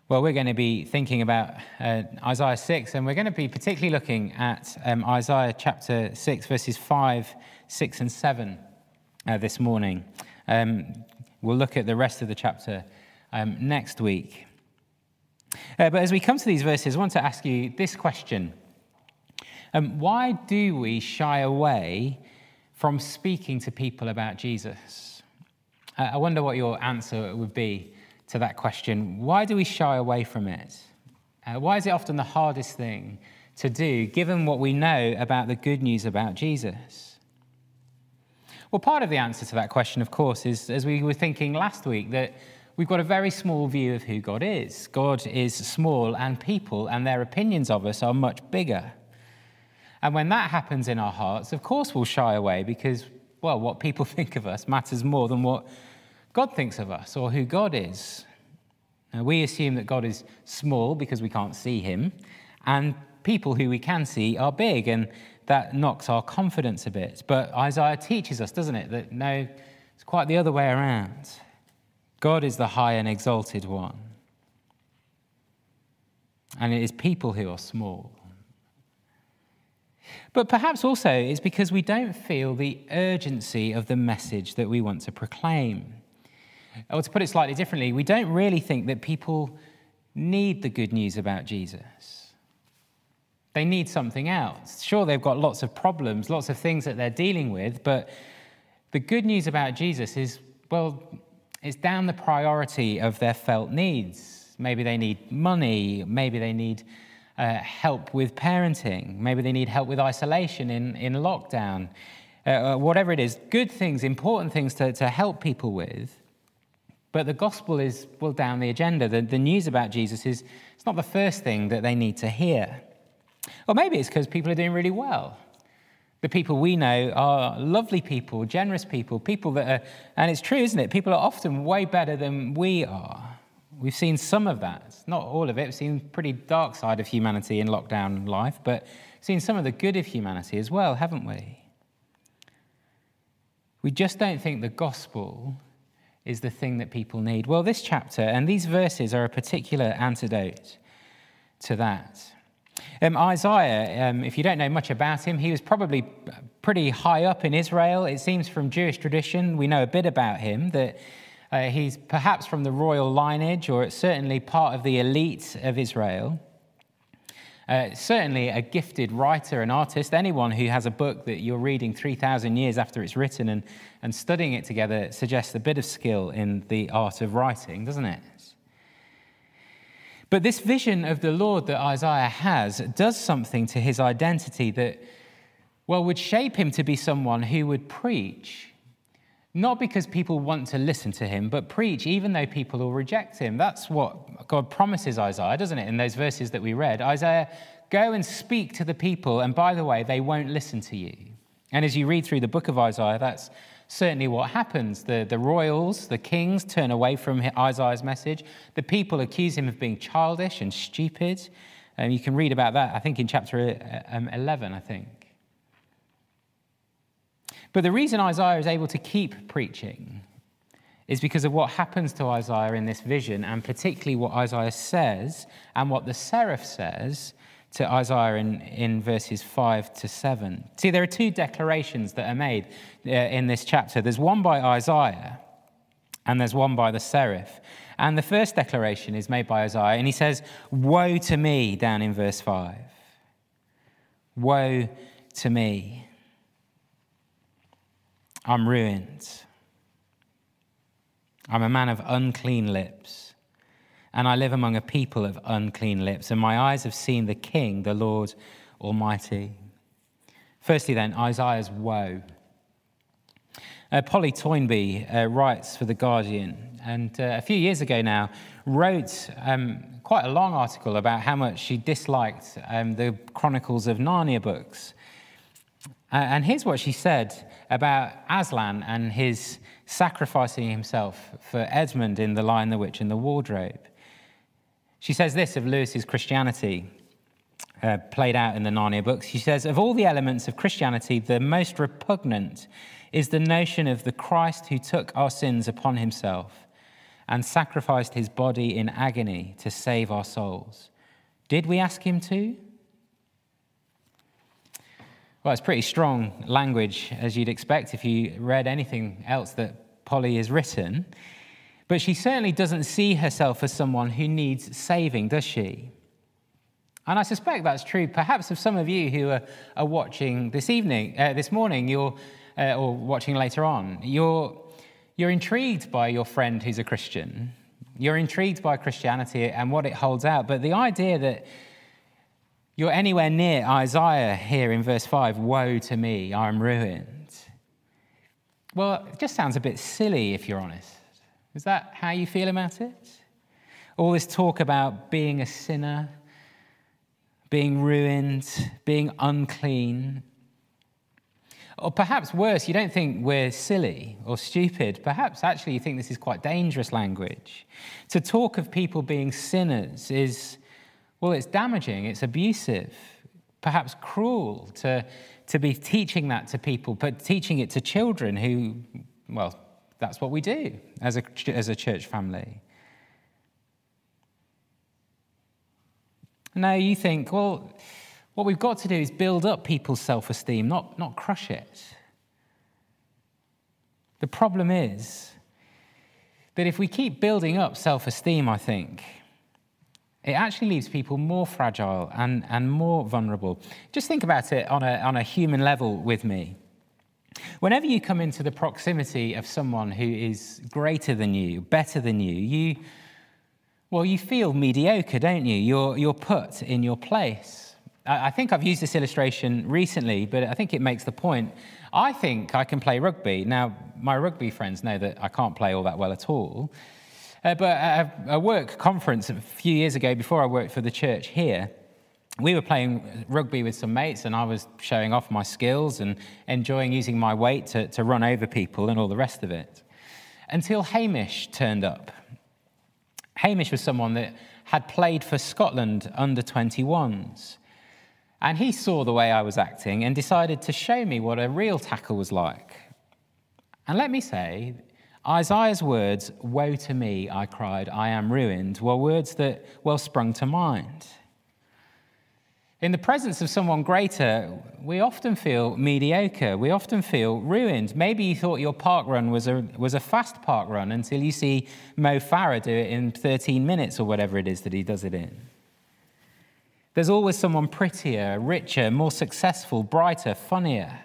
Well, we're going to be thinking about Isaiah 6, and we're going to be particularly looking at Isaiah chapter 6, verses 5, 6, and 7 this morning. We'll look at the rest of the chapter next week. But as we come to these verses, I want to ask you this question. Why do we shy away from speaking to people about Jesus? I wonder what your answer would be to that question. Why do we shy away from it? Why is it often the hardest thing to do, given what we know about the good news about Jesus? Well, part of the answer to that question, of course, is, as we were thinking last week, that we've got a very small view of who God is. God is small, and people and their opinions of us are much bigger. And when that happens in our hearts, of course we'll shy away because, well, what people think of us matters more than what God thinks of us or who God is. We assume that God is small because we can't see him, and people who we can see are big, and that knocks our confidence a bit. But Isaiah teaches us, doesn't it, that no, it's quite the other way around. God is the high and exalted one, and it is people who are small. But perhaps also it's because we don't feel the urgency of the message that we want to proclaim. Or to put it slightly differently, we don't really think that people need the good news about Jesus. They need something else. Sure, they've got lots of problems, lots of things that they're dealing with, but the good news about Jesus is, well, it's down the priority of their felt needs. Maybe they need money, maybe they need help with parenting, maybe they need help with isolation in lockdown, whatever it is, good things, important things to help people with. But the gospel is, well, down the agenda. The news about Jesus is, it's not the first thing that they need to hear. Or maybe it's because people are doing really well. The people we know are lovely people, generous people, people that are, and it's true, isn't it? People are often way better than we are. We've seen some of that, not all of it. We've seen pretty dark side of humanity in lockdown life, but we've seen some of the good of humanity as well, haven't we? We just don't think the gospel is the thing that people need. Well, this chapter and these verses are a particular antidote to that. Isaiah, if you don't know much about him, he was probably pretty high up in Israel. It seems from Jewish tradition, we know a bit about him, that he's perhaps from the royal lineage, or it's certainly part of the elite of Israel. Certainly a gifted writer and artist. Anyone who has a book that you're reading 3,000 years after it's written and studying it together suggests a bit of skill in the art of writing, doesn't it? But this vision of the Lord that Isaiah has does something to his identity that, well, would shape him to be someone who would preach, not because people want to listen to him, but preach even though people will reject him. That's what God promises Isaiah, doesn't it, in those verses that we read? Isaiah, go and speak to the people, and by the way, they won't listen to you. And as you read through the book of Isaiah, that's certainly what happens. The royals, the kings turn away from Isaiah's message. The people accuse him of being childish and stupid. You can read about that, I think, in chapter 11, I think. But the reason Isaiah is able to keep preaching is because of what happens to Isaiah in this vision, and particularly what Isaiah says and what the seraph says to Isaiah in verses 5 to 7. See, there are two declarations that are made in this chapter. There's one by Isaiah and there's one by the seraph. And the first declaration is made by Isaiah, and he says, "Woe to me," down in verse 5. Woe to me. I'm ruined. I'm a man of unclean lips, and I live among a people of unclean lips, and my eyes have seen the King, the Lord Almighty. Firstly then, Isaiah's woe. Polly Toynbee writes for The Guardian, and a few years ago now wrote quite a long article about how much she disliked the Chronicles of Narnia books. And here's what she said about Aslan and his sacrificing himself for Edmund in The Lion, the Witch and the Wardrobe. She says this of Lewis's Christianity, played out in the Narnia books. She says, "Of all the elements of Christianity, the most repugnant is the notion of the Christ who took our sins upon himself and sacrificed his body in agony to save our souls. Did we ask him to? Well, it's pretty strong language, as you'd expect if you read anything else that Polly has written. But she certainly doesn't see herself as someone who needs saving, does she? And I suspect that's true perhaps of some of you who are watching this morning, or watching later on. You're intrigued by your friend who's a Christian. You're intrigued by Christianity and what it holds out. But the idea that you're anywhere near Isaiah here in verse 5, woe to me, I am ruined. Well, it just sounds a bit silly if you're honest. Is that how you feel about it? All this talk about being a sinner, being ruined, being unclean. Or perhaps worse, you don't think we're silly or stupid. Perhaps actually you think this is quite dangerous language. To talk of people being sinners is, well, it's damaging, it's abusive, perhaps cruel to be teaching that to people, but teaching it to children who, well, that's what we do as a church family. Now you think, well, what we've got to do is build up people's self-esteem, not crush it. The problem is that if we keep building up self-esteem, I think, it actually leaves people more fragile and more vulnerable. Just think about it on a human level with me. Whenever you come into the proximity of someone who is greater than you, better than you, you feel mediocre, don't you? You're put in your place. I think I've used this illustration recently, but I think it makes the point. I think I can play rugby. Now, my rugby friends know that I can't play all that well at all. But at a work conference a few years ago, before I worked for the church here, we were playing rugby with some mates, and I was showing off my skills and enjoying using my weight to run over people and all the rest of it. Until Hamish turned up. Hamish was someone that had played for Scotland under 21s. And he saw the way I was acting and decided to show me what a real tackle was like. And let me say, Isaiah's words, woe to me, I cried, I am ruined, were words that well sprung to mind. In the presence of someone greater, we often feel mediocre. We often feel ruined. Maybe you thought your park run was a fast park run until you see Mo Farah do it in 13 minutes or whatever it is that he does it in. There's always someone prettier, richer, more successful, brighter, funnier.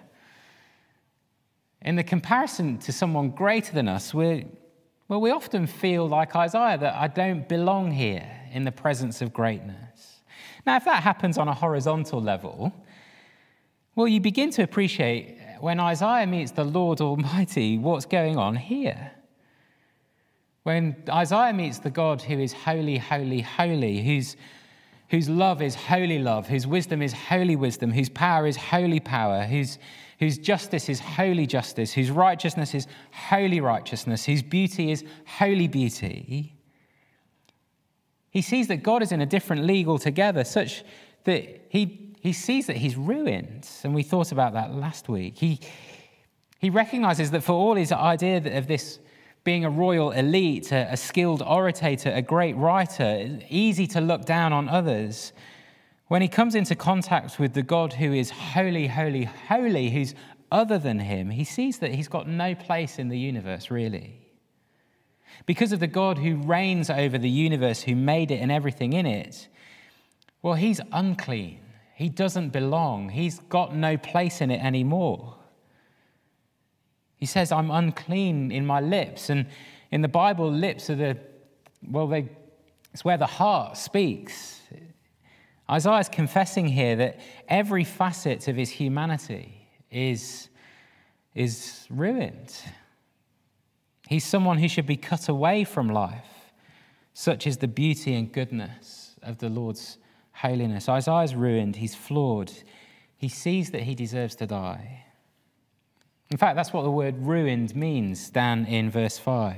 In the comparison to someone greater than us, we often feel like Isaiah, that I don't belong here in the presence of greatness. Now, if that happens on a horizontal level, well, you begin to appreciate when Isaiah meets the Lord Almighty, what's going on here. When Isaiah meets the God who is holy, holy, holy, whose love is holy love, whose wisdom is holy wisdom, whose power is holy power, whose justice is holy justice, whose righteousness is holy righteousness, whose beauty is holy beauty, he sees that God is in a different league altogether, such that he sees that he's ruined. And we thought about that last week. He recognizes that for all his idea of this being a royal elite, a skilled orator, a great writer, easy to look down on others, when he comes into contact with the God who is holy, holy, holy, who's other than him, he sees that he's got no place in the universe, really. Because of the God who reigns over the universe, who made it and everything in it, well, he's unclean. He doesn't belong. He's got no place in it anymore. He says, I'm unclean in my lips. And in the Bible, lips are it's where the heart speaks. Isaiah's confessing here that every facet of his humanity is ruined. He's someone who should be cut away from life. Such is the beauty and goodness of the Lord's holiness. Isaiah's ruined. He's flawed. He sees that he deserves to die. In fact, that's what the word ruined means down in verse 5.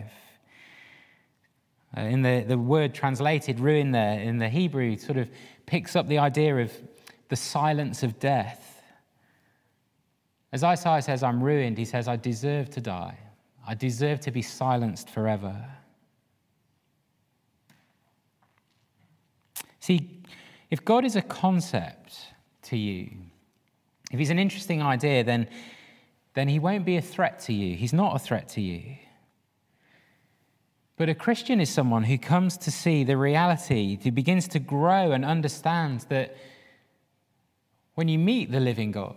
In the word translated ruin there in the Hebrew sort of picks up the idea of the silence of death. As Isaiah says, I'm ruined, he says, I deserve to die. I deserve to be silenced forever. See, if God is a concept to you, if he's an interesting idea, then he won't be a threat to you. He's not a threat to you. But a Christian is someone who comes to see the reality, who begins to grow and understand that when you meet the living God,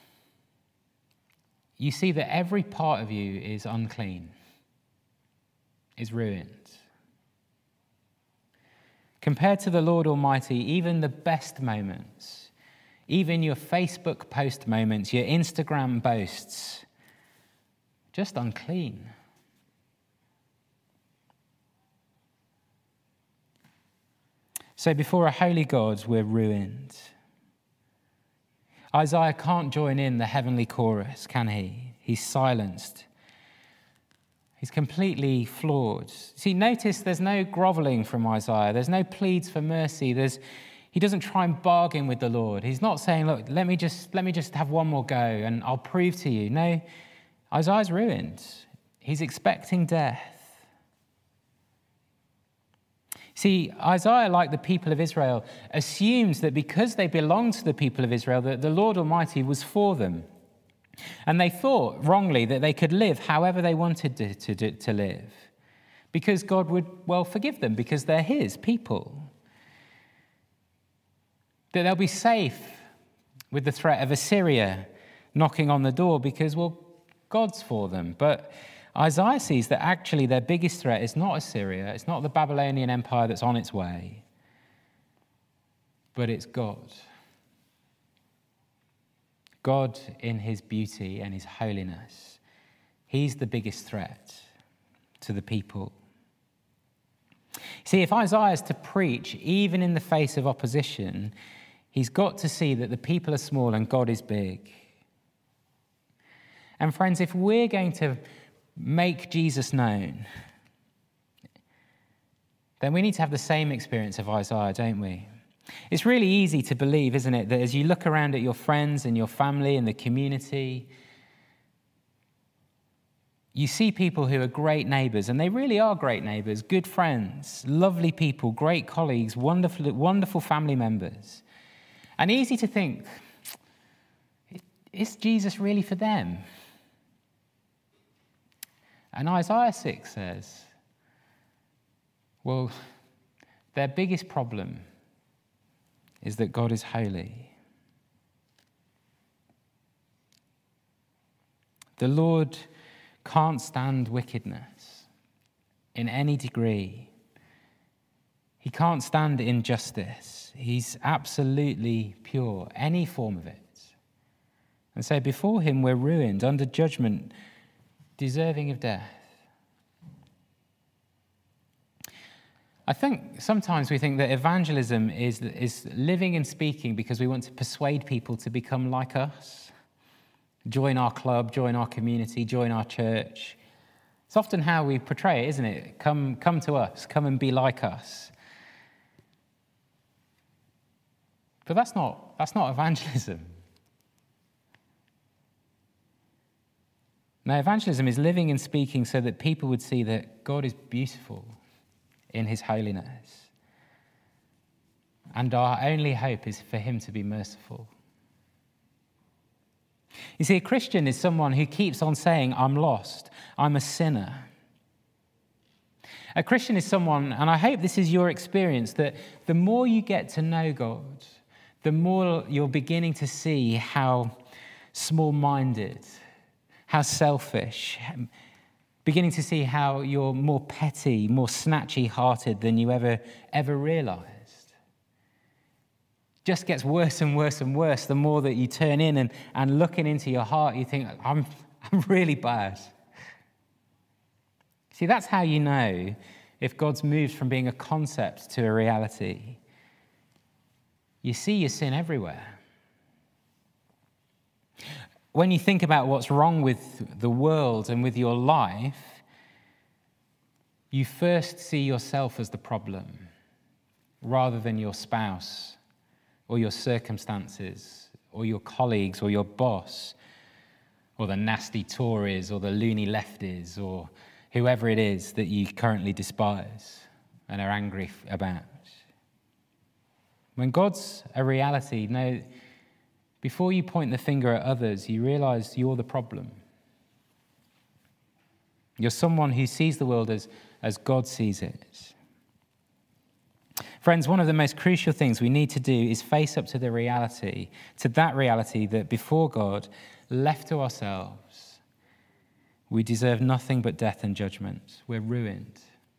you see that every part of you is unclean, is ruined. Compared to the Lord Almighty, even the best moments, even your Facebook post moments, your Instagram boasts, just unclean. So before a holy God, we're ruined. Isaiah can't join in the heavenly chorus, can he? He's silenced. He's completely flawed. See, notice there's no groveling from Isaiah. There's no pleads for mercy. He doesn't try and bargain with the Lord. He's not saying, look, let me just have one more go and I'll prove to you. No, Isaiah's ruined. He's expecting death. See, Isaiah, like the people of Israel, assumes that because they belonged to the people of Israel, that the Lord Almighty was for them. And they thought wrongly that they could live however they wanted to live, because God would, well, forgive them because they're his people. That they'll be safe with the threat of Assyria knocking on the door because, well, God's for them. But Isaiah sees that actually their biggest threat is not Assyria, it's not the Babylonian Empire that's on its way, but it's God. God in his beauty and his holiness. He's the biggest threat to the people. See, if Isaiah is to preach, even in the face of opposition, he's got to see that the people are small and God is big. And friends, if we're going to make Jesus known, then we need to have the same experience of Isaiah, don't we? It's really easy to believe, isn't it, that as you look around at your friends and your family and the community, you see people who are great neighbours, and they really are great neighbours, good friends, lovely people, great colleagues, wonderful family members. And easy to think, is Jesus really for them? And Isaiah 6 says, well, their biggest problem is that God is holy. The Lord can't stand wickedness in any degree. He can't stand injustice. He's absolutely pure, any form of it. And so before him we're ruined, under judgment, deserving of death. I think sometimes we think that evangelism is living and speaking because we want to persuade people to become like us. Join our club, join our community, join our church. It's often how we portray it, isn't it? Come to us, come and be like us. But that's not evangelism. No, evangelism is living and speaking so that people would see that God is beautiful in his holiness. And our only hope is for him to be merciful. You see, a Christian is someone who keeps on saying, I'm lost, I'm a sinner. A Christian is someone, and I hope this is your experience, that the more you get to know God, the more you're beginning to see how small-minded, how selfish, beginning to see how you're more petty, more snatchy-hearted than you ever realized. Just gets worse and worse and worse the more that you turn in and looking into your heart, you think, I'm really bad. See, that's how you know if God's moved from being a concept to a reality. You see your sin everywhere. When you think about what's wrong with the world and with your life, you first see yourself as the problem rather than your spouse or your circumstances or your colleagues or your boss or the nasty Tories or the loony lefties or whoever it is that you currently despise and are angry about. When God's a reality, no, before you point the finger at others, you realize you're the problem. You're someone who sees the world as God sees it. Friends, one of the most crucial things we need to do is face up to the reality, to that reality that before God, left to ourselves, we deserve nothing but death and judgment. We're ruined.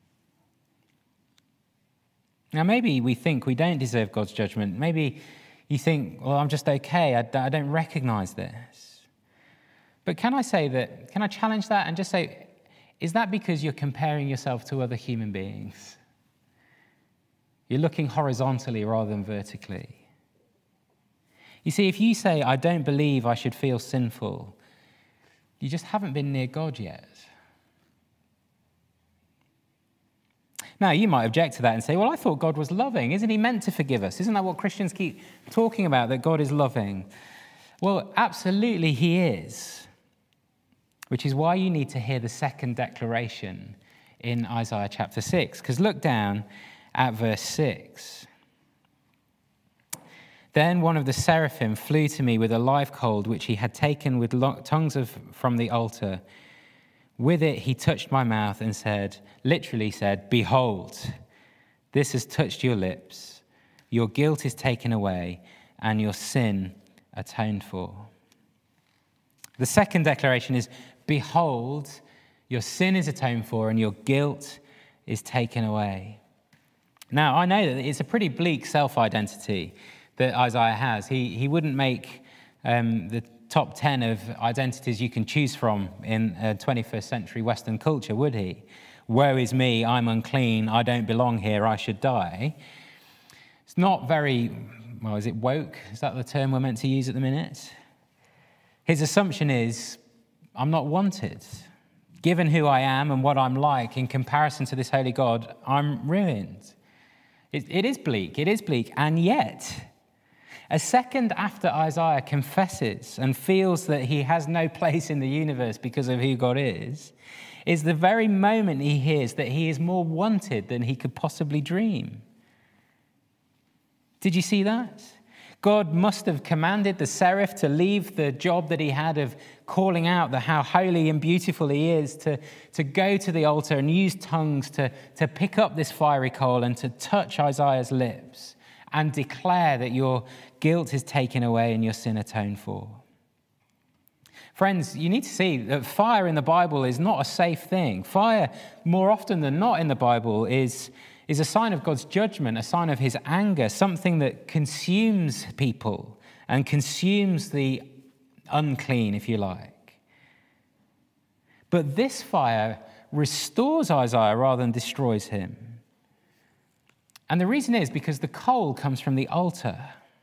Now, maybe we think we don't deserve God's judgment. Maybe you think, well, I'm just okay. I don't recognize this. But can I challenge that and just say, is that because you're comparing yourself to other human beings? You're looking horizontally rather than vertically. You see, if you say, I don't believe I should feel sinful, you just haven't been near God yet. Now, you might object to that and say, well, I thought God was loving. Isn't he meant to forgive us? Isn't that what Christians keep talking about, that God is loving? Well, absolutely he is, which is why you need to hear the second declaration in Isaiah chapter 6. Because look down at verse 6. Then one of the seraphim flew to me with a live coal, which he had taken with tongues from the altar. With it, he touched my mouth and literally said, behold, this has touched your lips. Your guilt is taken away and your sin atoned for. The second declaration is, behold, your sin is atoned for and your guilt is taken away. Now, I know that it's a pretty bleak self-identity that Isaiah has. He wouldn't make the top 10 of identities you can choose from in 21st century Western culture, would he? Woe is me, I'm unclean, I don't belong here, I should die. It's not very, well, is it woke? Is that the term we're meant to use at the minute? His assumption is, I'm not wanted. Given who I am and what I'm like in comparison to this holy God, I'm ruined. It is bleak, and yet, a second after Isaiah confesses and feels that he has no place in the universe because of who God is the very moment he hears that he is more wanted than he could possibly dream. Did you see that? God must have commanded the seraph to leave the job that he had of calling out how holy and beautiful he is, to go to the altar and use tongues to pick up this fiery coal and to touch Isaiah's lips and declare that your guilt is taken away and your sin atoned for. Friends, you need to see that fire in the Bible is not a safe thing. Fire, more often than not in the Bible, is a sign of God's judgment, a sign of his anger, something that consumes people and consumes the unclean, if you like. But this fire restores Isaiah rather than destroys him. And the reason is because the coal comes from the altar.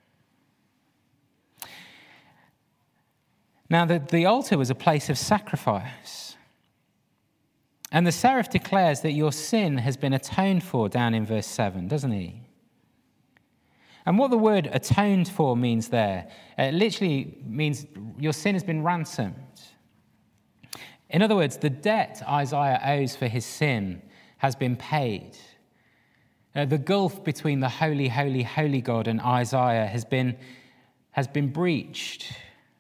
Now, the altar was a place of sacrifice. And the seraph declares that your sin has been atoned for down in verse 7, doesn't he? And what the word atoned for means there, it literally means your sin has been ransomed. In other words, the debt Isaiah owes for his sin has been paid. The gulf between the holy, holy, holy God and Isaiah has been breached.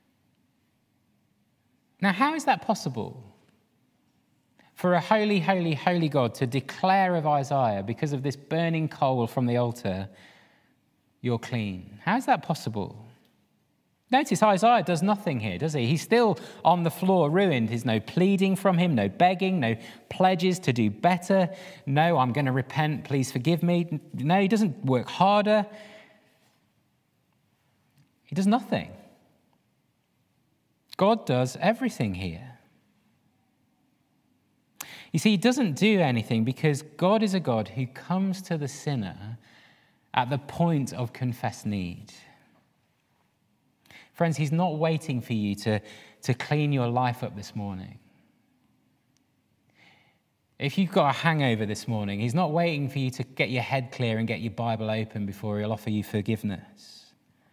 Now, how is that possible? For a holy, holy, holy God to declare of Isaiah, because of this burning coal from the altar, you're clean. How is that possible? Notice Isaiah does nothing here, does he? He's still on the floor, ruined. There's no pleading from him, no begging, no pledges to do better. No, I'm going to repent, please forgive me. No, he doesn't work harder. He does nothing. God does everything here. You see, he doesn't do anything because God is a God who comes to the sinner at the point of confessed need. Friends, he's not waiting for you to clean your life up this morning. If you've got a hangover this morning, he's not waiting for you to get your head clear and get your Bible open before he'll offer you forgiveness.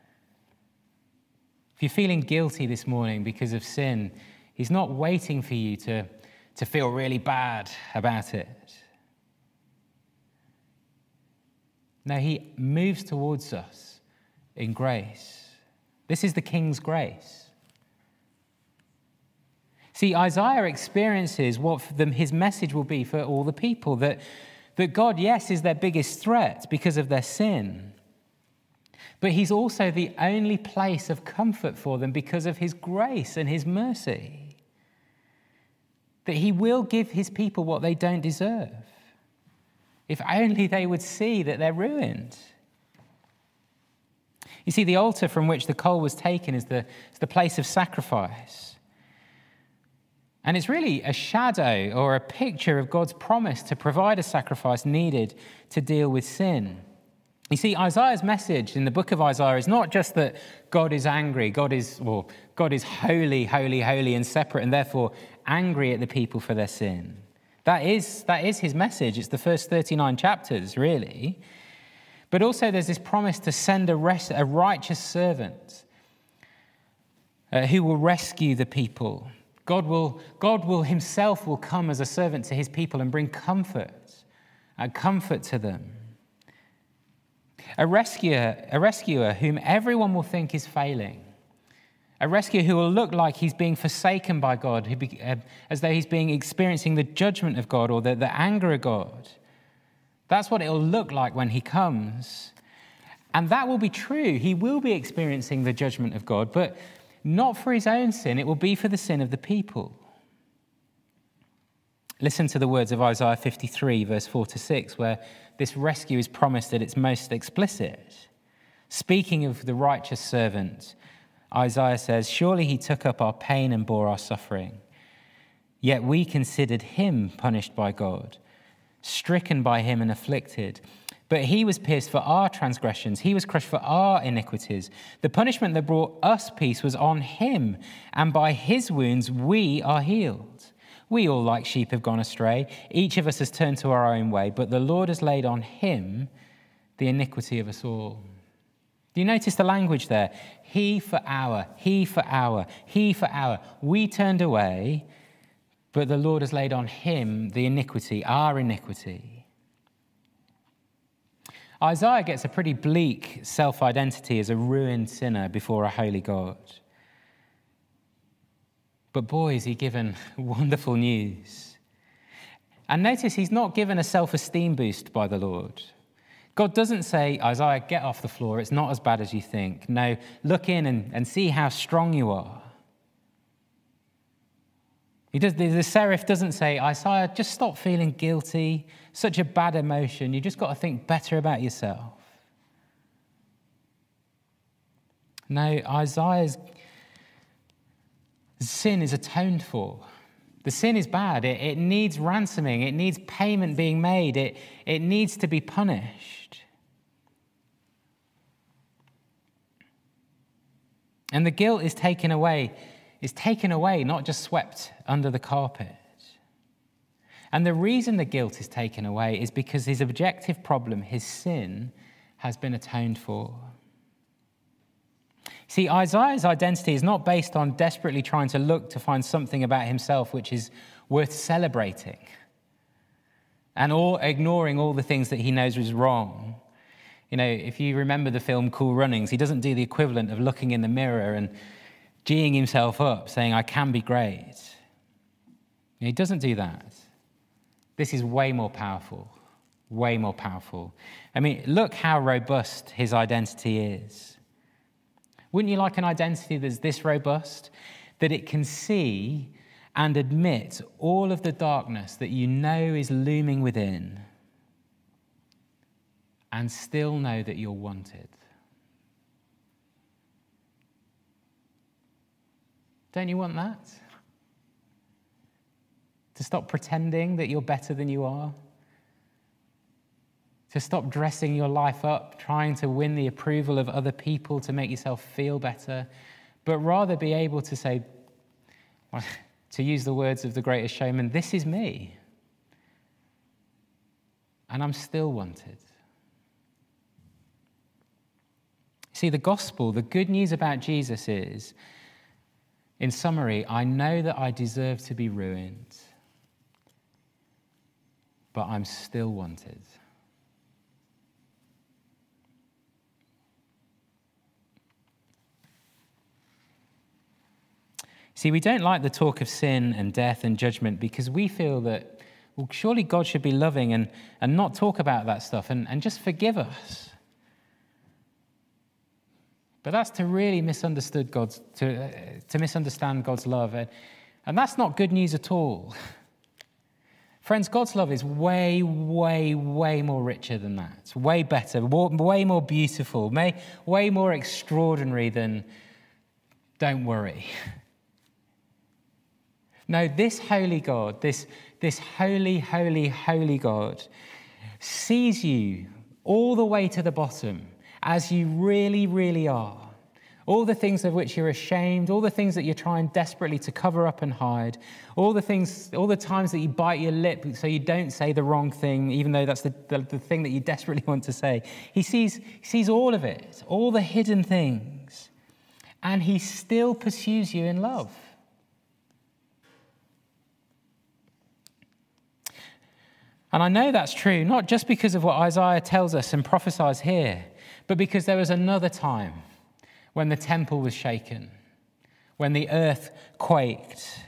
If you're feeling guilty this morning because of sin, he's not waiting for you to feel really bad about it. No, he moves towards us in grace. This is the King's grace. See, Isaiah experiences what his message will be for all the people, that God, yes, is their biggest threat because of their sin, but he's also the only place of comfort for them because of his grace and his mercy. That he will give his people what they don't deserve. If only they would see that they're ruined. You see, the altar from which the coal was taken is the place of sacrifice. And it's really a shadow or a picture of God's promise to provide a sacrifice needed to deal with sin. You see, Isaiah's message in the book of Isaiah is not just that God is angry, God is holy, holy, holy and separate, and therefore angry at the people for their sin. That is his message. It's the first 39 chapters, really. But also there's this promise to send a righteous servant who will rescue the people. God will himself will come as a servant to his people and bring comfort to them. A rescuer whom everyone will think is failing. A rescuer who will look like he's being forsaken by God, as though he's experiencing the judgment of God or the anger of God. That's what it'll look like when he comes. And that will be true. He will be experiencing the judgment of God, but not for his own sin. It will be for the sin of the people. Listen to the words of Isaiah 53, verse 4-6, where this rescue is promised at its most explicit. Speaking of the righteous servant, Isaiah says, "Surely he took up our pain and bore our suffering. Yet we considered him punished by God, stricken by him and afflicted. But he was pierced for our transgressions. He was crushed for our iniquities. The punishment that brought us peace was on him, and by his wounds we are healed. We all like sheep have gone astray. Each of us has turned to our own way, but the Lord has laid on him the iniquity of us all." Do you notice the language there? He for our, he for our, he for our. We turned away, but the Lord has laid on him the iniquity, our iniquity. Isaiah gets a pretty bleak self-identity as a ruined sinner before a holy God. But boy, is he given wonderful news. And notice he's not given a self-esteem boost by the Lord. God doesn't say, "Isaiah, get off the floor. It's not as bad as you think." No, look in and see how strong you are. The seraph doesn't say, "Isaiah, just stop feeling guilty. Such a bad emotion. You just got to think better about yourself." No, Isaiah's sin is atoned for. The sin is bad. It needs ransoming. It needs payment being made. It needs to be punished. And the guilt is taken away, not just swept under the carpet. And the reason the guilt is taken away is because his objective problem, his sin, has been atoned for. See, Isaiah's identity is not based on desperately trying to look to find something about himself which is worth celebrating and ignoring all the things that he knows is wrong. You know, if you remember the film Cool Runnings, he doesn't do the equivalent of looking in the mirror and geeing himself up, saying, "I can be great." He doesn't do that. This is way more powerful, way more powerful. I mean, look how robust his identity is. Wouldn't you like an identity that's this robust, that it can see and admit all of the darkness that you know is looming within and still know that you're wanted? Don't you want that? To stop pretending that you're better than you are? To stop dressing your life up, trying to win the approval of other people to make yourself feel better, but rather be able to say, to use the words of The Greatest Showman, "This is me, and I'm still wanted." See, the gospel, the good news about Jesus is, in summary, I know that I deserve to be ruined, but I'm still wanted. See, we don't like the talk of sin and death and judgment because we feel that, well, surely God should be loving and not talk about that stuff and just forgive us. But that's to really misunderstand God's love. And that's not good news at all. Friends, God's love is way, way, way more richer than that. It's way better, way more beautiful, way more extraordinary than don't worry. No, this holy God, this holy, holy, holy God sees you all the way to the bottom as you really, really are. All the things of which you're ashamed, all the things that you're trying desperately to cover up and hide, all the times that you bite your lip so you don't say the wrong thing, even though that's the thing that you desperately want to say. He sees all of it, all the hidden things, and he still pursues you in love. And I know that's true, not just because of what Isaiah tells us and prophesies here, but because there was another time when the temple was shaken, when the earth quaked.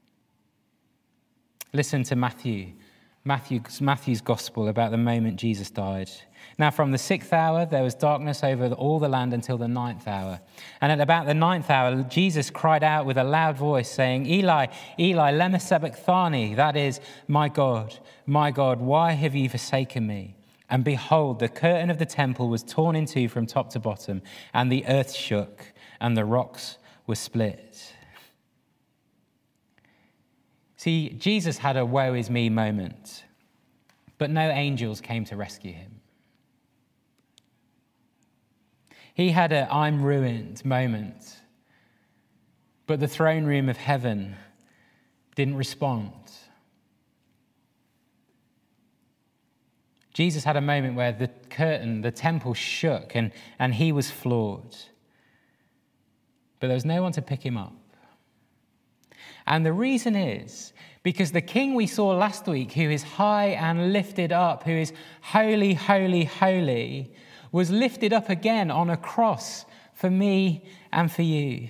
Listen to Matthew's gospel about the moment Jesus died. Now from the 6th hour, there was darkness over all the land until the 9th hour. And at about the 9th hour, Jesus cried out with a loud voice, saying, Eli, Eli, lema sabachthani, that is, my God, why have you forsaken me? And behold, the curtain of the temple was torn in two from top to bottom, and the earth shook, and the rocks were split. See, Jesus had a woe is me moment, but no angels came to rescue him. He had a I'm ruined moment, but the throne room of heaven didn't respond. Jesus had a moment where the curtain, the temple shook and he was floored. But there was no one to pick him up. And the reason is because the king we saw last week, who is high and lifted up, who is holy, holy, holy, was lifted up again on a cross for me and for you.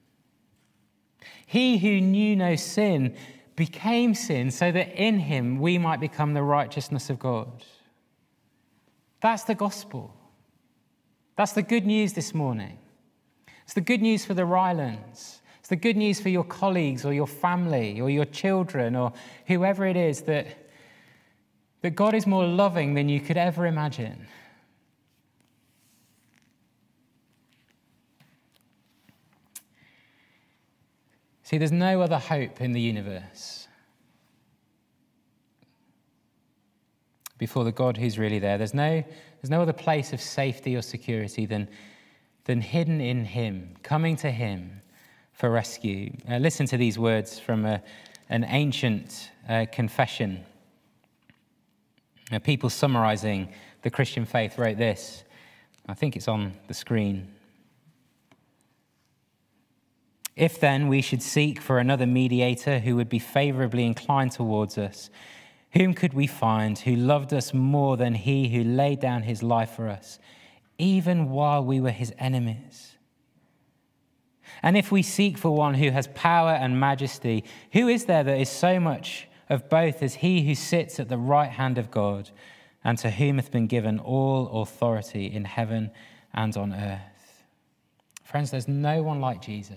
He who knew no sin became sin so that in him we might become the righteousness of God. That's the gospel. That's the good news this morning. It's the good news for the Rylands. It's the good news for your colleagues or your family or your children or whoever it is, that God is more loving than you could ever imagine. See, there's no other hope in the universe before the God who's really there. There's no other place of safety or security than hidden in him, coming to him for rescue. Listen to these words from an ancient confession. People summarizing the Christian faith wrote this. I think it's on the screen. If then we should seek for another mediator who would be favorably inclined towards us, whom could we find who loved us more than he who laid down his life for us, even while we were his enemies? And if we seek for one who has power and majesty, who is there that is so much of both as he who sits at the right hand of God, and to whom hath been given all authority in heaven and on earth? Friends, there's no one like Jesus.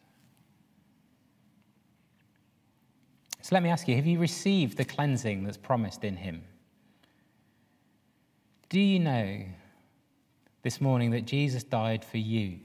So let me ask you, have you received the cleansing that's promised in him? Do you know this morning that Jesus died for you?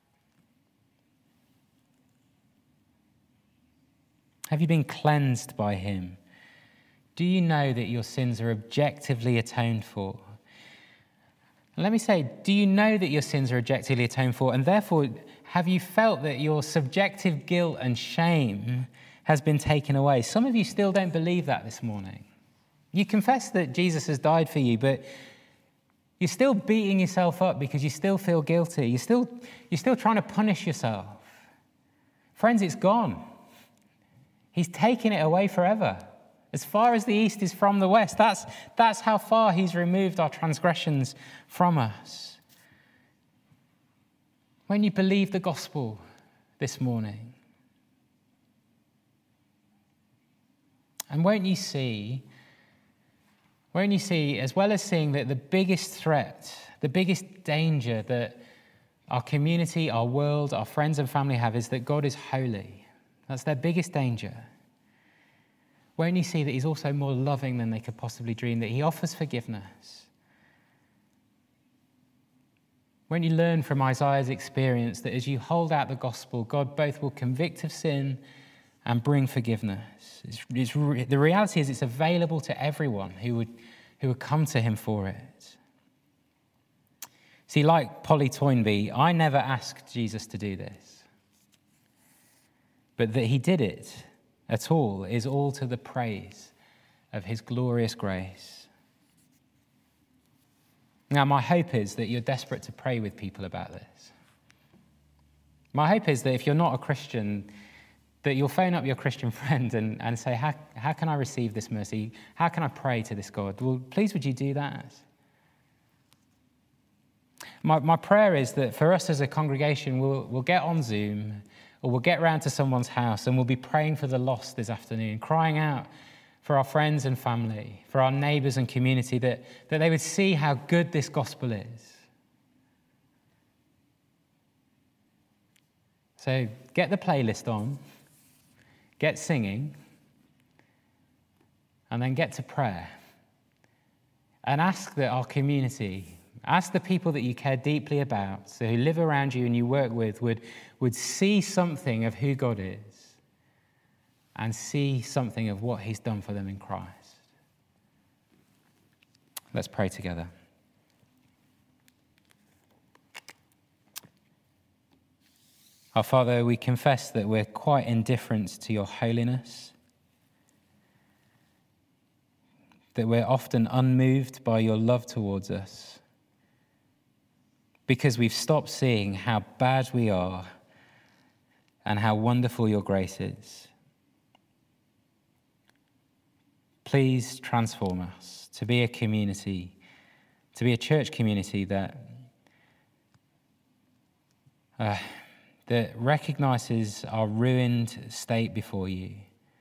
Have you been cleansed by him? Do you know that your sins are objectively atoned for? And let me say, do you know that your sins are objectively atoned for? And therefore, have you felt that your subjective guilt and shame has been taken away? Some of you still don't believe that this morning. You confess that Jesus has died for you, but you're still beating yourself up because you still feel guilty. You're still trying to punish yourself. Friends, it's gone. He's taken it away forever. As far as the east is from the west, that's how far he's removed our transgressions from us. When you believe the gospel this morning, And won't you see, as well as seeing that the biggest threat, the biggest danger that our community, our world, our friends and family have is that God is holy. That's their biggest danger. Won't you see that he's also more loving than they could possibly dream, that he offers forgiveness? Won't you learn from Isaiah's experience that as you hold out the gospel, God both will convict of sin and bring forgiveness? The reality is it's available to everyone who would come to him for it. See, like Polly Toynbee, I never asked Jesus to do this. But that he did it at all is all to the praise of his glorious grace. Now, my hope is that you're desperate to pray with people about this. My hope is that if you're not a Christian, that you'll phone up your Christian friend and say, how can I receive this mercy? How can I pray to this God? Well, please would you do that? My prayer is that for us as a congregation, we'll get on Zoom or we'll get round to someone's house and we'll be praying for the lost this afternoon, crying out for our friends and family, for our neighbours and community, that they would see how good this gospel is. So get the playlist on, get singing, and then get to prayer. And ask that our community, ask the people that you care deeply about, so who live around you and you work with, would see something of who God is and see something of what he's done for them in Christ. Let's pray together. Our Father, we confess that we're quite indifferent to your holiness, that we're often unmoved by your love towards us, because we've stopped seeing how bad we are and how wonderful your grace is. Please transform us to be a community, to be a church community that recognizes our ruined state before you,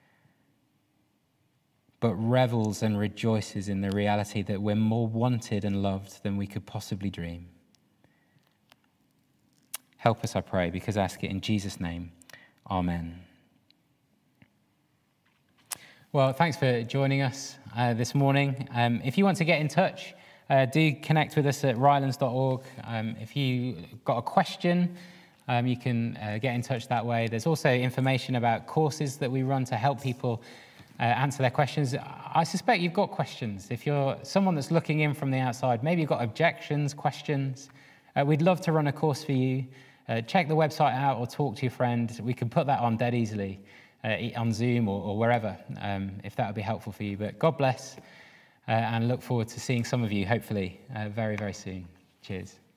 but revels and rejoices in the reality that we're more wanted and loved than we could possibly dream. Help us, I pray, because I ask it in Jesus' name. Amen. Well, thanks for joining us this morning. If you want to get in touch, do connect with us at rylands.org. If you've got a question, you can get in touch that way. There's also information about courses that we run to help people answer their questions. I suspect you've got questions. If you're someone that's looking in from the outside, maybe you've got objections, questions. We'd love to run a course for you. Check the website out or talk to your friend. We can put that on dead easily on Zoom or wherever, if that would be helpful for you. But God bless, and look forward to seeing some of you, hopefully, very, very soon. Cheers.